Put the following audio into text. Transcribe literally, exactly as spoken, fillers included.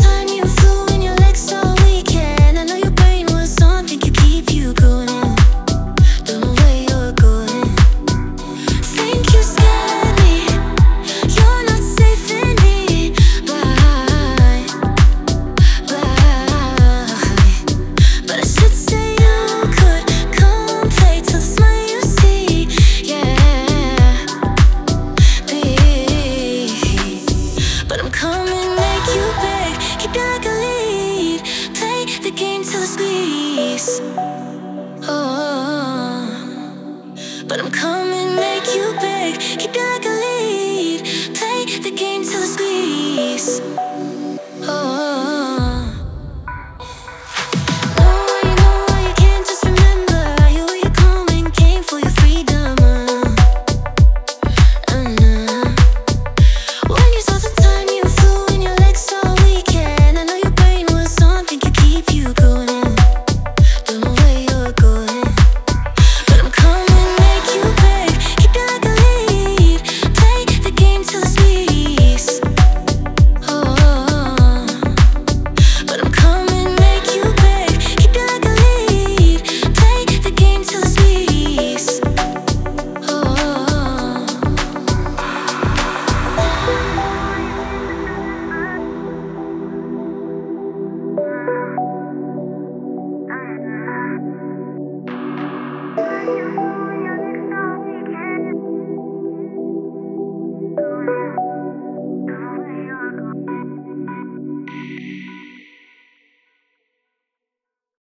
time you flew in your legs all weekend. I know your brain was on, think you keep you going. Don't know where you're going. Think you scared me, you're not safe in me. Bye, bye. But I should say you could come play till the smile you see. Yeah, be. But I'm coming, make you beg, keep you like a lead. Play the game till the squeeze. Oh, but I'm coming, make you beg, keep you like a lead. Play the game till the squeeze. Oh, no, you know why you can't just remember. I hear where you're coming, came for your freedom. Uh, uh, When you saw the time you flew in your legs all weekend. I know your brain was on, think you keep you going. Don't know where you're going. But I'm coming, make you beg, keep you like a lead. Play the game till the squeeze. Oh, but I'm coming, make you beg, keep you like a lead. Play the game till the squeeze. Oh.